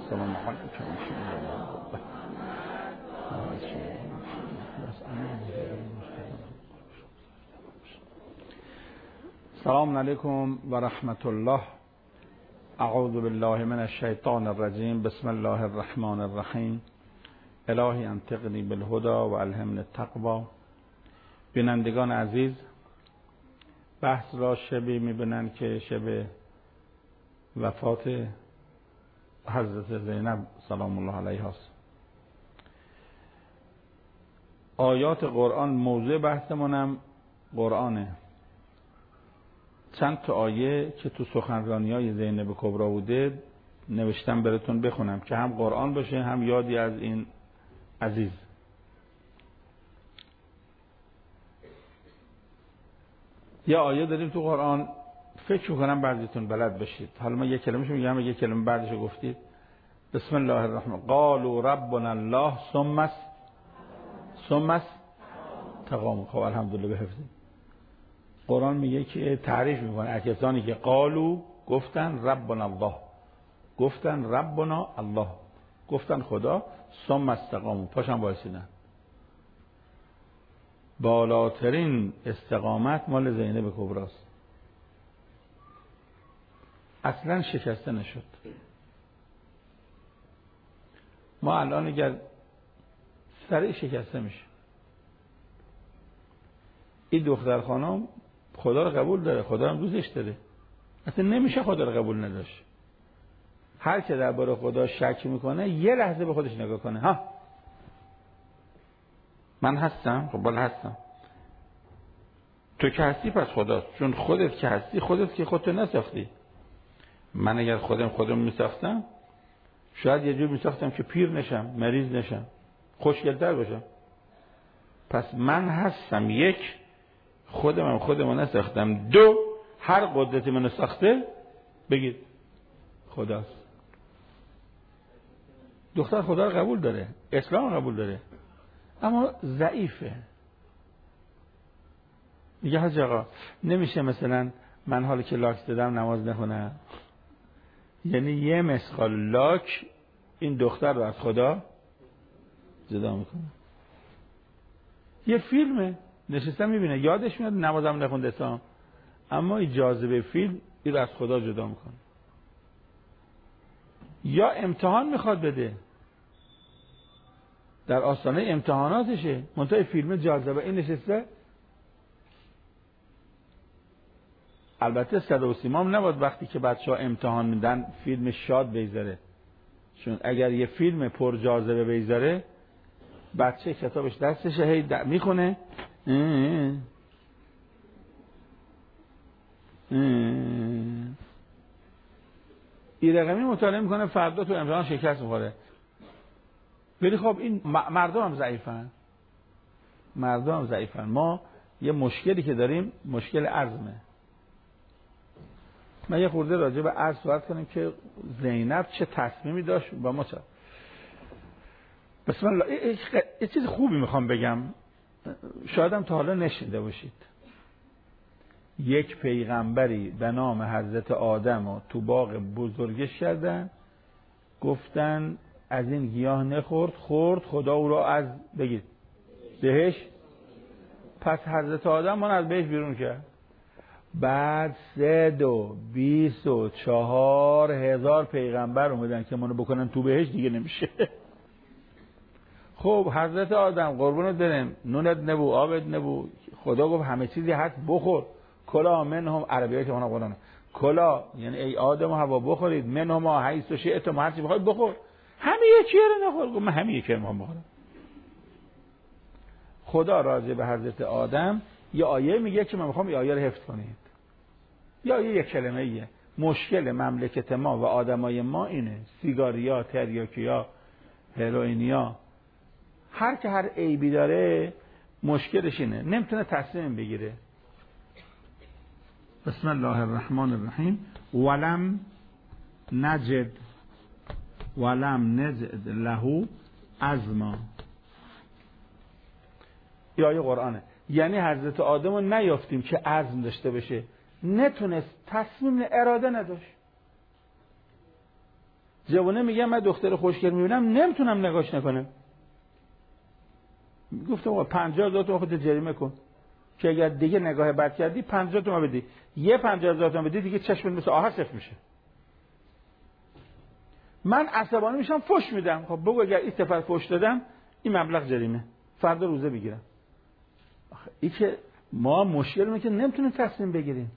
السلام علیکم. السلام علیکم و رحمت الله. اعوذ بالله من الشیطان الرجیم. بسم الله الرحمن الرحیم. الهی انطقنی بالهدی و الهمنی التقوی. بینندگان عزیز، بحث را شبی میبینن که شب وفات حضرت زینب سلام الله علیها است. آیات قرآن موضوع بحثمونم قرآنه. چند تا آیه که تو سخنرانی‌های زینب کبرا بوده نوشتم براتون بخونم که هم قرآن باشه هم یادی از این عزیز. یه آیه داریم تو قرآن فکر می‌کنم بعضیتون بلد باشید. حالا من یک کلمه‌شو میگم، یک کلمه بعدشو گفتید. بسم الله الرحمن. قالوا ربنا الله ثم تقام. خب الحمدلله بحفظید. قرآن میگه که تعریف میکنه از کسانی که قالو گفتن ربنا الله، گفتن ربنا الله، گفتن خدا، ثم استقاموا پاشن وایسیدن. بالاترین استقامت مال زینب کبراست. اصلا شکسته نشد. ما الان اگر سریع شکسته میشه. این دختر خانم خدا رو قبول داره، خدا هم دوستش داره، اصلا نمیشه خدا رو قبول نداشت. هر که درباره خدا شک میکنه یه لحظه به خودش نگاه کنه. ها من هستم، خب بالا هستم. تو که هستی پس خداست، چون خودت که هستی، خودت که خودتو نساختی. من اگر خودم میساختم شاید یه جور میساختم که پیر نشم، مریض نشم، خوشگل‌تر باشم. پس من هستم، یک، خودمو نساختم، دو، هر قدرتی منو ساخته بگید خداست. دختر خدا رو قبول داره، اسلام رو قبول داره، اما ضعیفه. میگه حاج آقا نمیشه مثلا من حالا که لاک دادم نماز نخونم. یعنی یه مسقال لاک این دختر رو از خدا جدا میکنه. یه فیلمه نشستم میبینه، یادش میاد نمازم نخونده اسلام، اما این جاذبه فیلم این رو از خدا جدا میکنه. یا امتحان میخواد بده، در آستانه امتحاناتشه، منتها فیلم جاذبه این نشسته. البته صدا و سیما هم نباید وقتی که بچه‌ها امتحان میدن فیلم شاد بگذاره، چون اگر یه فیلم پر جاذبه بگذاره بچه کتابش دستشه هی میخونه این رقمی مطالعه میکنه، فردا تو امتحان شکست میخوره. ولی خب این مردم هم ضعیفن. ما یه مشکلی که داریم مشکل عزمه. من یه خورده راجع به عرض صحبت کنیم که زینب چه تصمیمی داشت با ما. چه بسم الله. یه چیز خوبی میخوام بگم، شاید هم تا حالا نشنیده باشید. یک پیغمبری به نام حضرت آدم رو تو باغ بزرگش کردن، گفتن از این گیاه نخورد، خورد، خدا او را از بگید بهش. پس حضرت آدم من از بهش بیرون کرد. بعد 324,000 پیغمبر اومدن که منو بکنن تو بهش، دیگه نمیشه. خب حضرت آدم قربونت برم، نونت نبو، آبت نبو، خدا گفت همه چیزی هست بخور. کلا منهم، عربیایی که اونها قرآنه، کلا یعنی ای آدم و حوا بخورید، منهم حیث شئتم، هر چی بخواید بخور. همه یکی رو نخور. گفت من همه یکی رو میخوام بخورم. خدا راضی به حضرت آدم یه آیه میگه که من میخوام این آیه رو حفظ کنید. یا یه کلمه ایه. مشکل مملکت ما و آدمای ما اینه، سیگاریا، تریاکیا، هروئینیا، هر که هر عیبی داره مشکلش اینه، نمیتونه تصمیم بگیره. بسم الله الرحمن الرحیم. ولم نجد له عزما. یا آیه قرآنه. یعنی حضرت آدم رو نیافتیم که عزم داشته باشه، نتونست، تصمیم، اراده نداشت. جوونه میگه من دختر خوشگل میبینم نمیتونم نگاش نکنم. گفتم آقا 50,000 تومان خودت جریمه کن که اگر دیگه نگاه بد کردی 50 تومان بدی. یه 50,000 تومان بدی دیگه چشمت مثل آهن سفت میشه. من عصبانی میشم فحش میدم. خب بگو اگر این سفر فحش دادم این مبلغ جریمه، فردا روزه بگیرم. آخه این که ما مشکلمونه که نمیتونیم تصمیم بگیریم.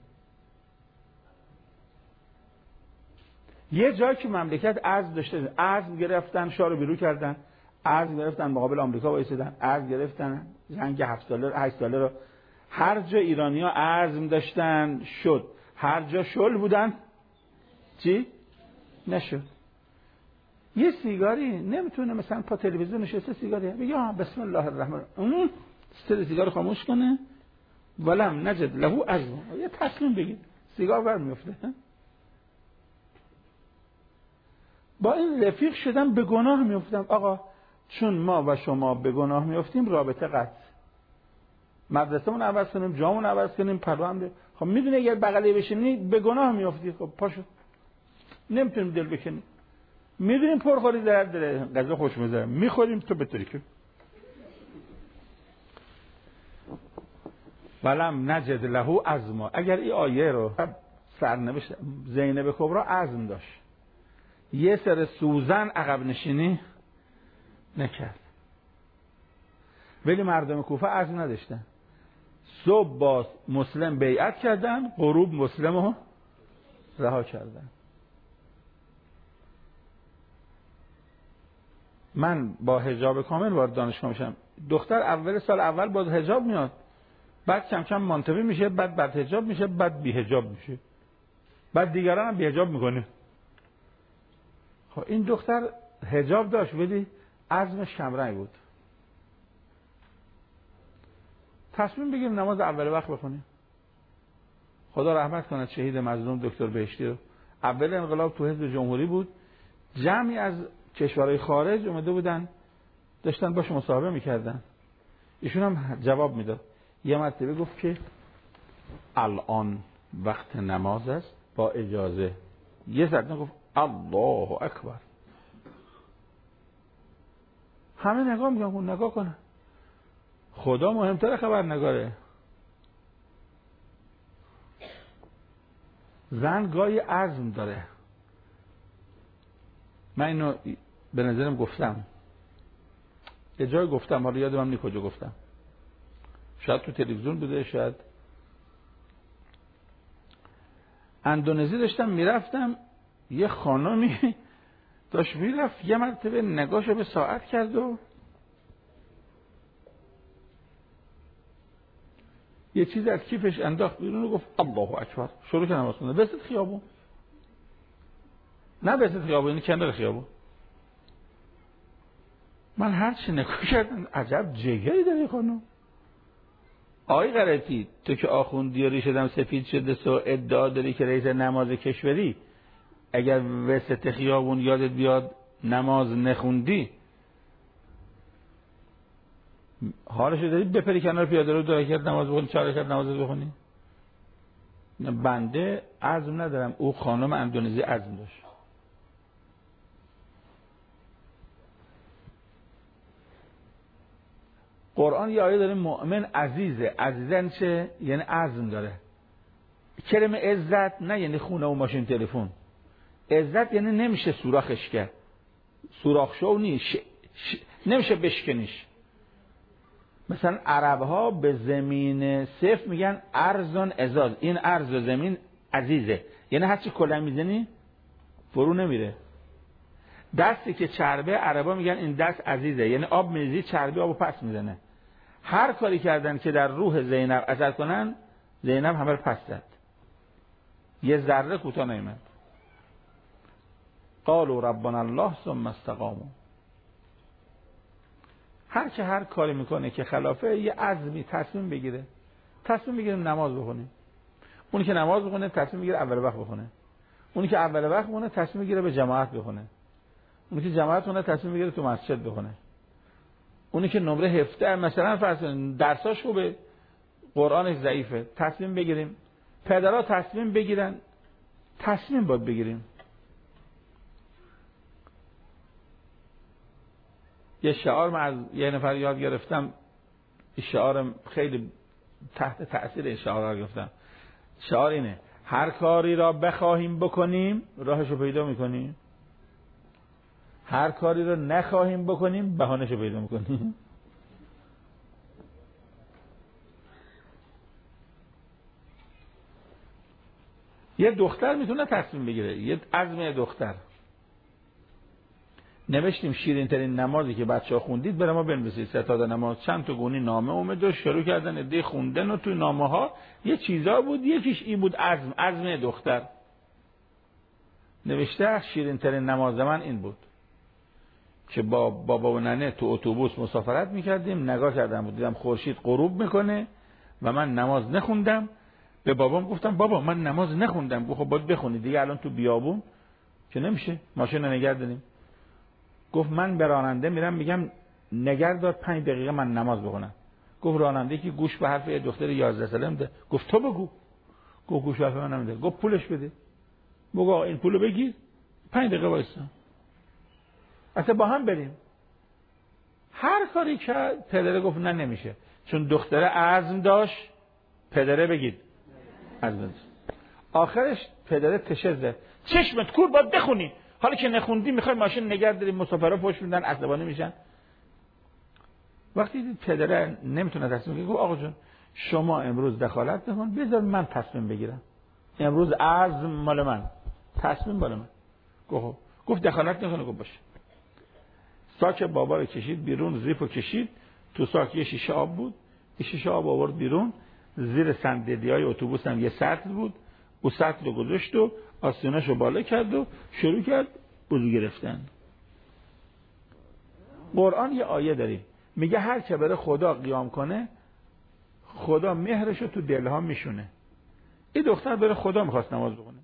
یه جایی که مملکت ارز داشته، ارز گرفتن شاه رو بیرون کردن، ارز گرفتن مقابل آمریکا وایسادن، ارز گرفتن جنگ 7 ساله 8 ساله رو. هر جا ایرانی‌ها ارز داشتن شد، هر جا شل بودن چی نشد. یه سیگاری نمیتونه مثلا پا تلویزیون نشسته سیگاری بگه بسم الله الرحمن الرحیم سیگار خاموش کنه ولم نجد له عزم. یه تصمیم بگیر سیگار بر میفته. با این رفیق شدم به گناه میافتم. آقا چون ما و شما به گناه میافتیم رابطه قطع، مدرسه‌مون عوض کنیم، جامون عوض کنیم، پروام. خب میدونی اگر بغلی بشینی به گناه میافتی. خب پاشو، نمیتونیم دل بکنیم. میدونیم پرخوری درد داره، غذا خوش میذاره میخوریم تو بطوری که ولم نجد له عزما. اگر این آیه رو سرنوشت زینب کبرا عزم داشت، یه سر سوزن عقب نشینی نکرد، ولی مردم کوفه عزم نداشتن. صبح با مسلم بیعت کردن، غروب مسلم رو رها کردن. من با حجاب کامل وارد دانشگاه میشم. دختر اول سال اول با حجاب میاد، بعد کم کم منطقی میشه، بعد بد حجاب میشه، بعد بی حجاب میشه، بعد دیگران هم بی حجاب میکنه. خب این دختر حجاب داشت ولی عزمش کمرنگ بود. تصمیم بگیریم نماز اول وقت بخونیم. خدا رحمت کنه شهید مظلوم دکتر بهشتی رو. اول انقلاب تو حزب جمهوری بود، جمعی از کشورهای خارج اومده بودن داشتن باش مصاحبه میکردن، ایشون هم جواب میداد. یه مرتبه گفت که الان وقت نماز است با اجازه. یه ذره گفت الله اکبر. همه نگاه میگن نگاه کنه، خدا مهمتره خبرنگاره. زن گاهی عزم داره. من اینو به نظرم گفتم، یه جای گفتم، حالا یادم نیست کجا گفتم، شاید تو تلویزیون بوده، شاید اندونزی داشتم میرفتم، یه خانمی داشت میرفت، یه مرتبه نگاهشو به ساعت کرد و یه چیز از کیفش انداخت بیرون و گفت الله اکبر. شروع کرد نماز خوندن. بسط خیابون، نه بسط خیابون، این کنار خیابون. من هر چی نگاه کردم عجب جگری داره خانم. آقای غلطی، تو که آخوندی و ریشتم سفید شده سو ادعا داری که رئیس نماز کشوری، اگر وسط خیابون یادت بیاد نماز نخوندی حالشو داری بپری کنار پیاده رو 2 رکعت نماز بخونی، 4 رکعت نماز بخونی؟ بنده عزم ندارم، او خانم اندونزی عزم داشت. قرآن یه آیه داره مؤمن عزیزه. عزیزن چه؟ یعنی عزم داره. کلمه عزت نه یعنی خونه و ماشین تلفن. عزت یعنی نمیشه سوراخش کرد، سوراخ شو نیست، نمیشه بشکنیش. مثلا عرب ها به زمین صفر میگن ارزون ازاز. این ارز و زمین عزیزه، یعنی هرچی کلم میزنی فرو نمیره. دستی که چربه عربا میگن این دست عزیزه، یعنی آب میریزی چربه آبو پس میزنه. هر کاری کردن که در روح زینب اثر کنن، زینب همه رو پس زد، یه ذره کوتاه نیامد. قالوا ربنا الله ثم استقاموا. هر که هر کاری میکنه که خلافه، یه عزمی تصمیم بگیره. تصمیم بگیریم نماز بخونیم. اونی که نماز بخونه تصمیم میگیره اول وقت بخونه. اونی که اول وقت بخونه تصمیم میگیره به جماعت بخونه. اونی که جماعت بخونه تصمیم میگیره تو مسجد بخونه. اونی که نمره 17 مثلا فرض درساش خوبه، قرآنش ضعیفه، تصمیم بگیریم. پدرها تصمیم بگیرن. تصمیم باید بگیریم. یه شعار من از یه نفر یاد گرفتم، شعار خیلی تحت تأثیر این شعار گرفتم. شعار اینه: هر کاری را بخواهیم بکنیم راهشو پیدا میکنیم، هر کاری را نخواهیم بکنیم بهانه‌شو پیدا میکنیم. یه دختر میتونه تصمیم بگیره، یه عزم دختر. نوشتیم شیرین ترین نمازی که بچه‌ها خوندید برای ما بنویسید. ستاد نماز چند تا گونی نامه اومد و شروع کردن عده خوندن و توی نامه‌ها یه چیزا بود، یکیش این بود عزم دختر. نوشته شیرین ترین نماز من این بود که با بابا و ننه تو اتوبوس مسافرت می‌کردیم، نگاه کردم و دیدم خورشید غروب میکنه و من نماز نخوندم. به بابام گفتم بابا من نماز نخوندم. گفت خب باید بخونی دیگه، الان تو بیابون که نمیشه ماشین رو نگه داریم. گفت من به راننده میرم میگم نگه دار 5 دقیقه من نماز بخونم. گفت راننده که گوش به حرف یه دختر 11 ساله میده. گفت تو بگو. گفت گوش به حرف من نمیده. گفت پولش بده. بگو این پولو بگیر 5 دقیقه وایسا اصلا با هم بریم. هر کاری که پدره گفت نه نمیشه، چون دختره عزم داشت. پدره بگید عزم داشت. آخرش پدره تشزه چشمت کور باید بخونی، حالا که نخوندی میخوای ماشین نگه داری، مسافرها پشت میدن عصبانی میشن. وقتی پدره نمیتونه تصمیم بگیره گفت آقا جون شما امروز دخالت نکن، بذار من تصمیم بگیرم، امروز عزم مال من، تصمیم مال من. گفت دخالت نکنه. گفت باشه. ساک بابا رو کشید بیرون، زیپو کشید تو ساک، یه شیشه آب بود، یه شیشه آب آورد بیرون، زیر صندلی‌های اتوبوس هم یه سطل بود، او سطل رو گذاشت و آستیناشو بالا کرد و شروع کرد وضو گرفتن. قرآن یه آیه داریم میگه هر که بره خدا قیام کنه خدا مهرشو تو دلها میشونه. این دختر بره خدا میخواست نماز بخونه،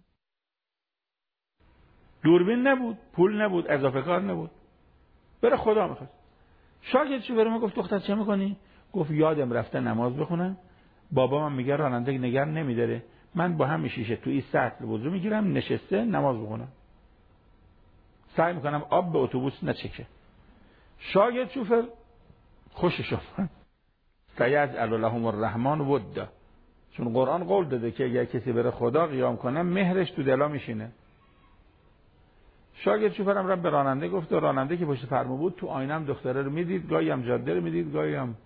دوربین نبود، پول نبود، اضافه کار نبود، بره خدا میخواست. شاگردش بره ما گفت دختر چه میکنی؟ گفت یادم رفته نماز بخونم، بابام میگه راننده نگه نمیداره، من با همین شیشه تو این سطل وضو میگیرم نشسته نماز بخونم، سعی میکنم آب به اتوبوس نچکه. شاگرد شوفر خوشش اومد. سیجعل لهم الرحمن ودا، چون قرآن قول داده که اگر کسی بره خدا قیام کنه مهرش تو دلا میشینه. شاگرد شوفرم رفت به راننده گفت و راننده که پشت فرمون بود تو آینه هم دختره رو میدید، گاهی هم جاده رو میدید، گاهی هم.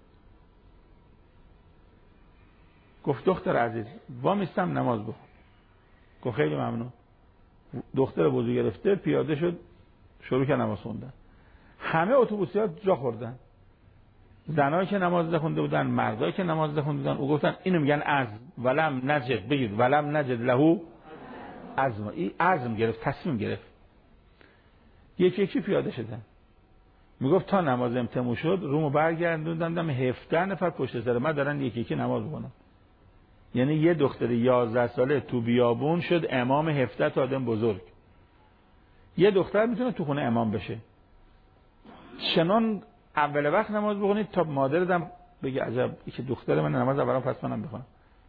گفت دختر عزیز وامیستم نماز بخون. گفت خیلی ممنون. دختر وضو گرفته پیاده شد شروع کرد نماز خوندن. همه اتوبوسی‌ها جا خوردن، زنایی که نماز نخونده بودن، مردایی که نماز نخونده بودن. او گفتن اینو میگن عزم، ولم نجد، بگید ولم نجد له عزم. این عزم گرفت، تصمیم گرفت. یکی یکی پیاده شدن. میگفت تا نماز تموم شد رومو برگردوندم 17 نفر پشت سر من دارن یکی یکی نماز میخونن. یعنی یه دختر 11 ساله تو بیابون شد امام 17 تا آدم بزرگ. یه دختر میتونه تو خونه امام بشه. چنان اول وقت نماز بخونید تا مادرم بگه عجب این که دختر من نماز اولام پس منم بخونم.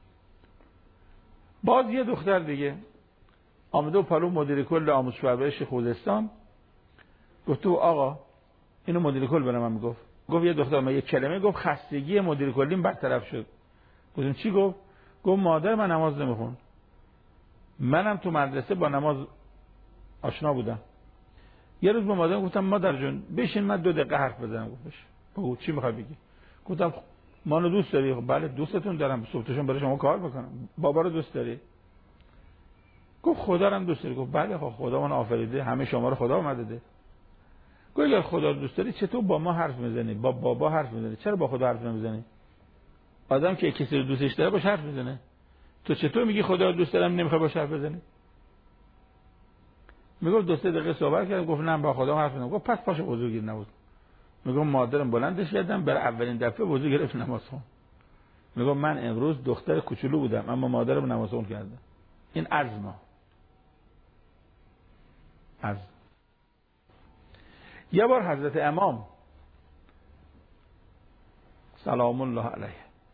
باز یه دختر دیگه آمده و پلو مدیر کل آموزش و پرورش خوزستان گفت تو آقا اینو مدیر کل برام من میگفت. گفت یه دختر من یه کلمه گفت خستگی مدیر کلیم برطرف شد. گفتم چی گفت؟ گفت مادر من نماز نمیخون، منم تو مدرسه با نماز آشنا بودم. یه روز به مادرم گفتم مادر جون بشین من 2 دقیقه حرف بزنم. گفتش بگو چی میخوای بگی؟ گفتم منو دوست داری؟ خب بله دوستتون دارم، صبحشون برای شما کار بکنم. بابا رو دوست داری؟ گفت خدا رو هم دوست داری؟ گفت بله خب خدا من آفریده، همه شما رو خدا اومده. گفت اگر خدا رو دوست داری چطور با ما حرف میزنی؟ با بابا حرف میزنی؟ چرا با خدا حرف نمیزنی؟ آدم که کسی رو دوستش داره باش حرف میزنه. تو چطور میگی خدا رو دوست دارم نمیخوای باش حرف بزنی؟ میگفت 2-3 دقیقه صحبت کردم. گفت نه با خدا حرف نمیزنم. گفت پس پاشو وضو گیر نماز. میگم مادرم بلندش کردم برای اولین دفعه وضو گرفت نماز خوند. میگم من امروز دختر کوچولو بودم اما مادرم نماز خوند کردم. این عزم. یه بار حضرت امام سلام الله علیه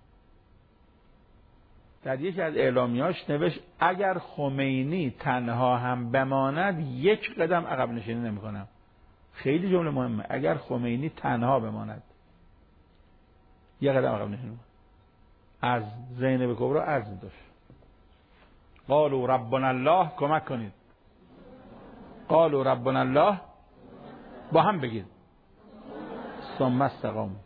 در یکی از اعلامیاش نوشت اگر خمینی تنها هم بماند 1 قدم عقب نشینی نمی‌کنم. خیلی جمله مهمه. اگر خمینی تنها بماند، یه قدم عقب نشون از زینب کبرا عرض داشت. قالوا ربنا الله، کمک کنید. قالوا ربنا الله، با هم بگید. ثم استقاموا.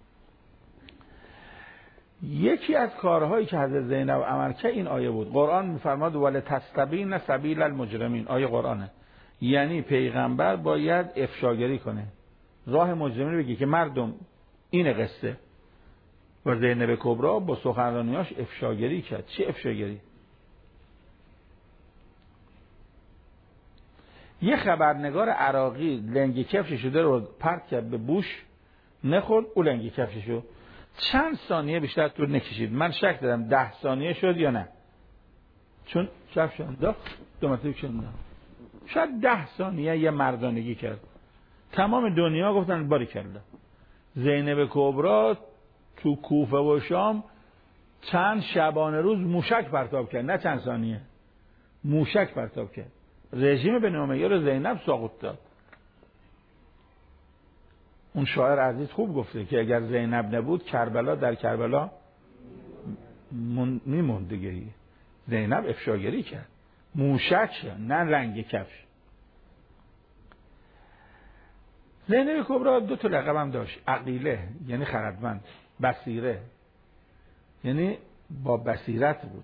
یکی از کارهایی که حضرت زینب عمل کرد این آیه بود. قرآن میفرماد ولتستبین سبیل المجرمین. آیه قرآنه. یعنی پیغمبر باید افشاگری کنه، راه مجرمین بگی که مردم این قصه. و زینب کبرا با سخنرانیاش افشاگری کرد. چی افشاگری؟ یه خبرنگار عراقی لنگی کفشش شده رو پرت کرد به بوش، نخورد، او لنگی کفششو چند ثانیه بیشتر طول نکشید. من شک دارم 10 ثانیه شد یا نه، چون کفش انداخت دو مرتبه کشیدن. شاید 10 ثانیه یه مردانگی کرد. تمام دنیا گفتن باریکلا. زینب کبرا تو کوفه و شام چند شبانه روز موشک پرتاب کرد، نه چند ثانیه، موشک پرتاب کرد. رژیم بنی امیه رو زینب ساقط داد. اون شاعر عزیز خوب گفته که اگر زینب نبود کربلا در کربلا میموند دیگه. زینب افشاگری کرد، موشک نه رنگ کفش. زینب کبرا 2 تا لقب هم داشت. عقیله یعنی خردمند، بصیره یعنی با بصیرت بود.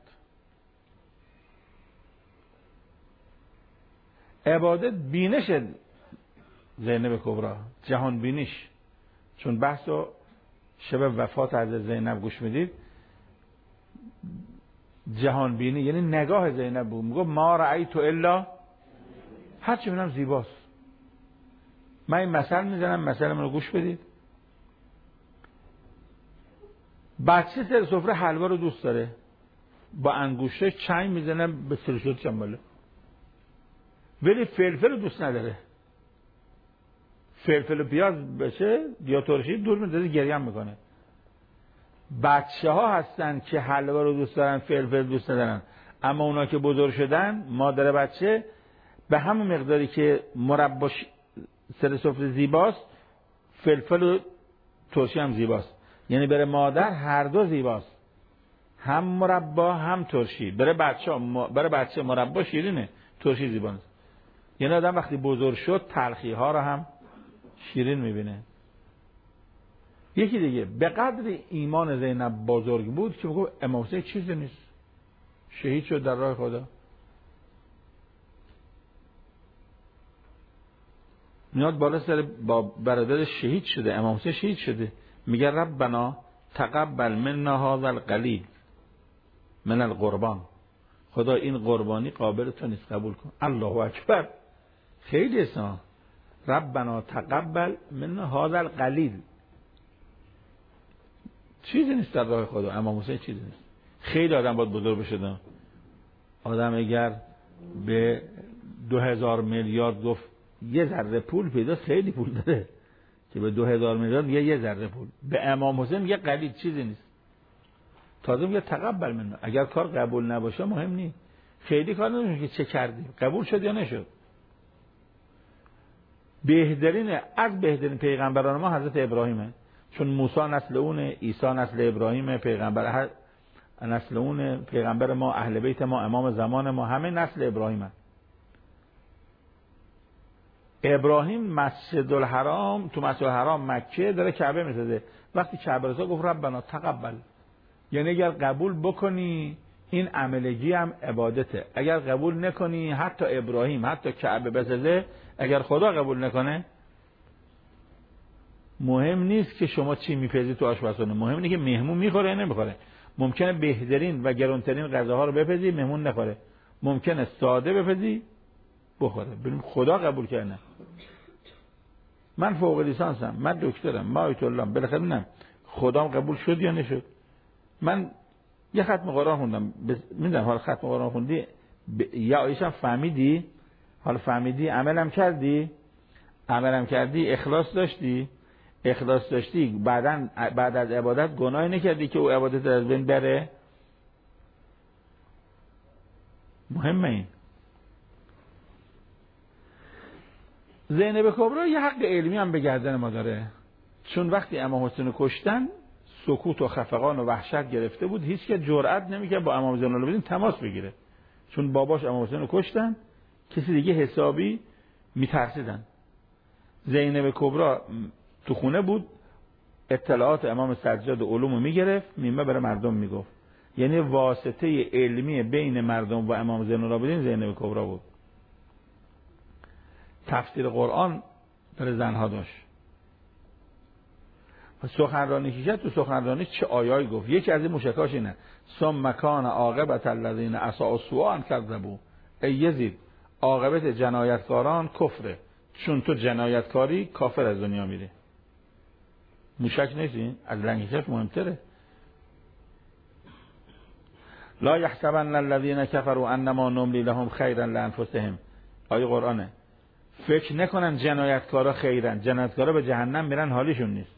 عبادت بینش زینب کبرا، جهان بینیش. چون بحثو شب وفات حضرت زینب گوش میدید، جهان بینی یعنی نگاه زینب بود. میگه ما رأیت الا، هر چی میبینم زیباست. من این مثل میزنم، مثل من رو گوش بدید. بچه سر سفره حلوا رو دوست داره، با انگوشتش چنگ میزنه به سرشوت چنباله، ولی فلفل رو دوست نداره. فلفل و پیاز بشه یا ترشی دور میذاره، گریه هم میکنه. بچه ها هستن که حلوا رو دوست دارن، فلفل دوست ندارن. اما اونا که بزرگ شدن، مادر بچه به همون مقداری که مربا سر سفره زیباست، فلفل و ترشی هم زیباست. یعنی برای مادر هر دو زیباست، هم مربا هم ترشی. برای بچه مربا شیرینه، ترشی زیباست. یعنی آدم وقتی بزرگ شد تلخی ها رو هم شیرین میبینه. یکی دیگه به قدر ایمان زینب بزرگ بود که میگه امام حسین چیزی نیست، شهید شد در راه خدا. میاد بالا سر با برادرش شهید شده، امام حسین شهید شده، میگه ربنا تقبل منا هذا القلیل من القربان. خدا این قربانی قابل تو نیست، قبول کن. الله اکبر. خیلی اسنا. ربنا تقبل منا هذا القلیل. چیزی نیست در راه خدا. امام حسین چیزی نیست. خیلی آدم باید بزرگ بشه. آدم اگر به 2000 میلیارد گفت یه ذره پول پیدا، خیلی پول داره که به 2000 میلیارد یه ذره پول. به امام حسین یه قلیل چیزی نیست. تازه میگه تقبل منا. اگر کار قبول نباشه مهم نیست. خیلی کار نمیشه که چه کردی، قبول شد یا نشد. بهترین پیغمبران ما حضرت ابراهیمه، چون موسی نسل اونه، عیسی نسل ابراهیمه، پیغمبر نسل اونه، پیغمبر ما، اهل بیت ما، امام زمان ما، همه نسل ابراهیمه. ابراهیم مسجد الحرام، تو مسجد الحرام مکه داره کعبه میسازه. وقتی کعبه رو گفت ربنا تقبل، یعنی اگر قبول بکنی این عملگی هم عبادته. اگر قبول نکنی، حتی ابراهیم حتی کعبه بسازه، اگر خدا قبول نکنه، مهم نیست که شما چی میپزی تو آشپزخونه، مهم اینه که مهمون میخوره یا نمیخوره. ممکنه بهترین و گرانترین غذاها رو بپزی، مهمون نخوره. ممکنه ساده بپزی، بخوره. ببین خدا قبول کنه. من فوق لیسانسم، من دکترم، ما آیت الله، بالاخره نه خدام قبول شد یا نشد. من یه ختم قرآن خوندم، میدونم حال ختم قرآن خوندی یا آیشم فهمیدی، حال فهمیدی، عملم کردی، اخلاص داشتی، بعد از عبادت گناهی نکردی که او عبادت از بین بره. مهمه این. زینب کبرا یه حق علمی هم به گردن ما داره، چون وقتی امام حسین رو کشتن سکوت و خفقان و وحشت گرفته بود، هیچ که جرئت نمیکرد با امام زین العابدین تماس بگیره، چون باباش امام حسین رو کشتن، کسی دیگه حسابی میترسیدن. زینب کبرا تو خونه بود، اطلاعات امام سجاد و علومو میگرفت، میمه برای مردم میگفت، یعنی واسطه علمی بین مردم و امام زین العابدین زینب کبرا بود. تفسیر قرآن برای زنها داشت و سخنرانی که کرد، تو سخنرانی چه آیایی گفت. یکی از این مشکاش اینه ثم کان عاقبت الذین اساءوا السوء ان کذبوا، ای یزید عاقبت جنایتکاران کفره، چون تو جنایتکاری کافر از دنیا میره. موشک نیستی؟ از لنگیشش مهمتره. لا یحسبن الذین کفروا انما نملی لهم خیرا لانفسهم، آیه قرآنه. فکر نکنن جنایتکارا خیرن، جنایتکارا به جهنم میرن، حالیشون نیست.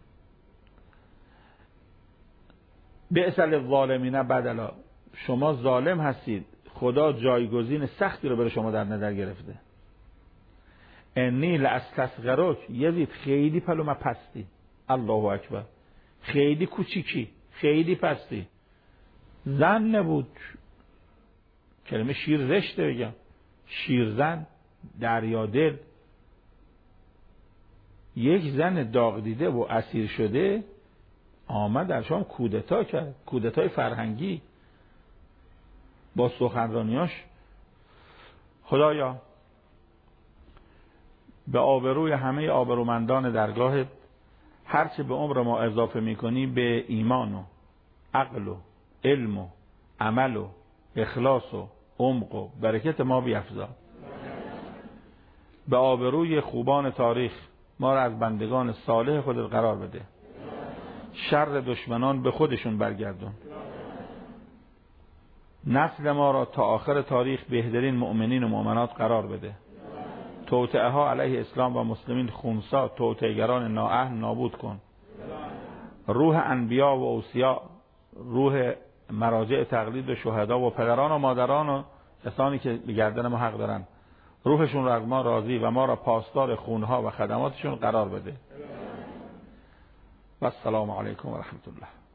بئس للظالمین بدلا، شما ظالم هستید، خدا جایگزین سختی رو برای شما در نظر گرفته. انی لاستصغرک، یزید خیلی پلومه پستی، الله اکبر، خیلی کوچیکی، خیلی پستی. زن نبود، کلمه شیر زشته بگم، شیرزن، دریادل. یک زن داغ دیده و اسیر شده آمد در شام کودتا کرد، کودتای فرهنگی با سخنرانیاش. خدایا به آبروی همه آبرومندان درگاه، هرچه به عمر ما اضافه میکنی به ایمان و عقل و علم و عمل و اخلاص و عمق و برکت ما بیفزا. به آبروی خوبان تاریخ ما را از بندگان صالح خودت قرار بده. شر دشمنان به خودشون برگردون. نسل ما را تا آخر تاریخ بهترین مؤمنین و مؤمنات قرار بده. توطئه ها علیه اسلام و مسلمین خونسا، توطئه‌گران نااهل نابود کن. روح انبیا و اوصیا، روح مراجع تقلید و شهدا و پدران و مادران و کسانی که به گردن ما حق دارن، روحشون را از ما راضی و ما را پاسدار خونها و خدماتشون قرار بده. و السلام علیکم و رحمت الله.